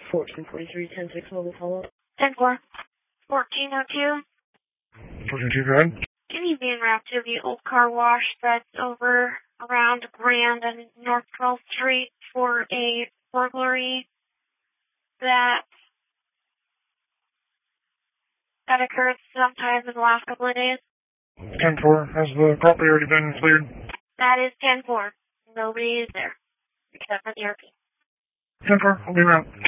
1443, 10-6 mobile follow-up. 10-4. 1402. 1402, go ahead. Can you be en route to the old car wash that's over around Grand and North 12th Street for a burglary that occurred sometime in the last couple of days? 10-4, has the property already been cleared? That is 10-4. Nobody is there, except for the RP. 10-4, I'll be around.